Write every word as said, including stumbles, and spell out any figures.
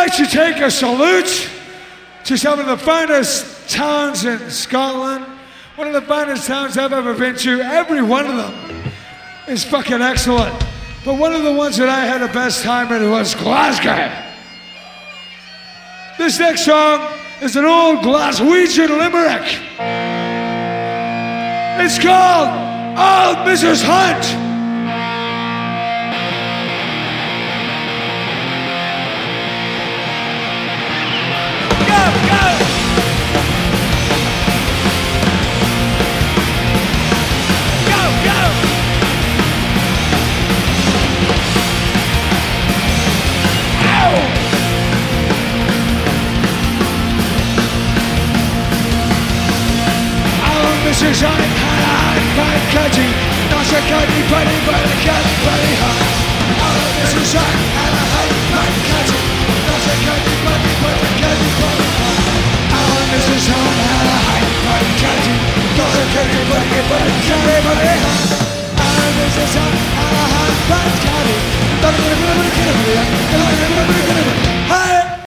like to take a salute to some of the finest towns in Scotland. One of the finest towns I've ever been to. Every one of them is fucking excellent. But one of the ones that I had the best time in was Glasgow. This next song is an old Glaswegian limerick. It's called Old Missus Hunt. Missus Hunt had a hard fight cutting, not a cutting buddy, but a cutting buddy hard. Oh, Missus Hunt had a hard fight cutting, not a cutting buddy, but a cutting buddy hard. Oh, Missus Hunt had a hard fight cutting, not a cutting buddy, but a cutting buddy hard. Oh, Missus Hunt had a hard fight cutting, not a cutting buddy, but a cutting buddy hard.